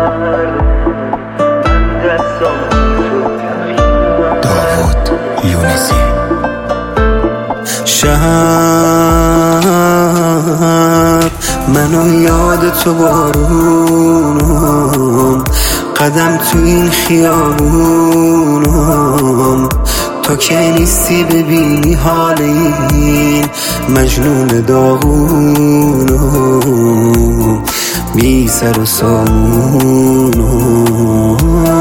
داوود یونسی. شب منو یاد تو بارونم، قدم تو این خیابونم، تو که نیستی ببینی حال این مجنون داغونم، بی سر و سامونم.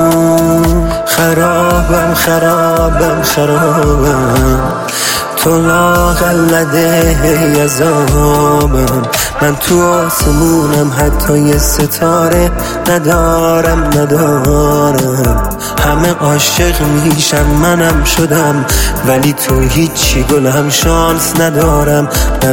خرابم خرابم خرابم، تو لاغلده عذابم، من تو آسمونم حتی یه ستاره ندارم. همه عاشق میشن منم شدم، ولی تو هیچی گلم شانس ندارم.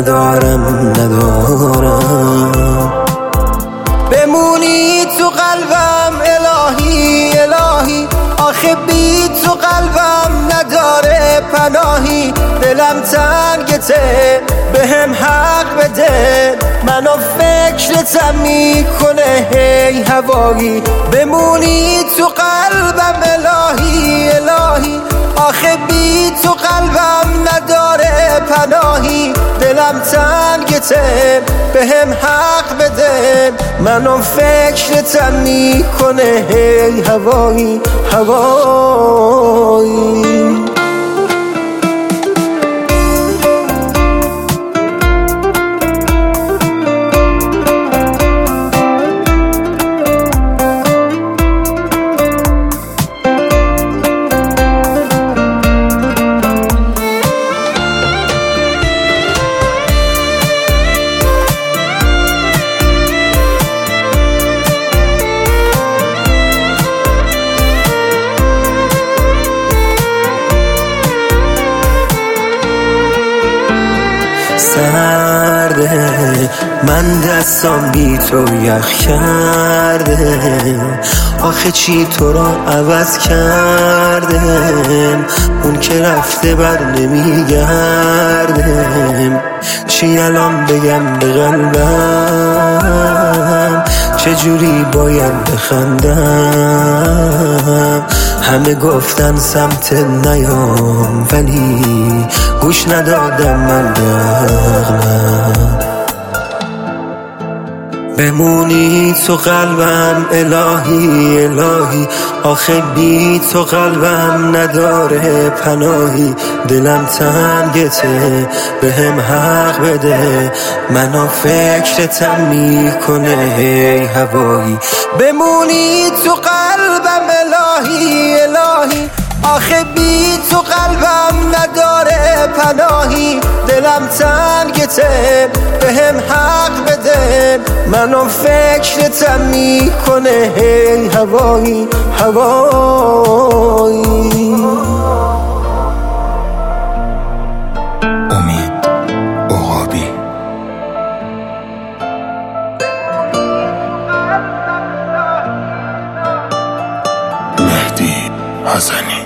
بمونی تو قلبم الهی الهی، آخه بی تو قلبم نداره پناهی. دلم تنگته بهم حق بده، منو فکرتم میکنه هی هوایی. بمونی تو قلبم الهی الهی، آخه بی تو قلبم نداره پناهی. دلم تنگته بهم حق بده، منو فکرتم میکنه هی هوایی. سرده من دستام بی تو یخ کرده، آخه چی تو رو عوض کردم، اون که رفته بر نمیگردم. چی الان بگم به قلبم، چجوری باید بخندم؟ همه گفتن سمت نیام، ولی گوش ندادم من بغلم. بمونی تو قلبم الهی الهی، آخه بی تو قلبم نداره پناهی. دلم تنگته بهم حق بده، منو فکرتم میکنه هی هوایی. بمونی تو قلبم الهی الهی، آخه بی تو قلبم نداره پناهی. دلم تنگته بهم حق بده، منو فکرتم میکنه هی هوایی. امید عقابی. مهدی حسنی.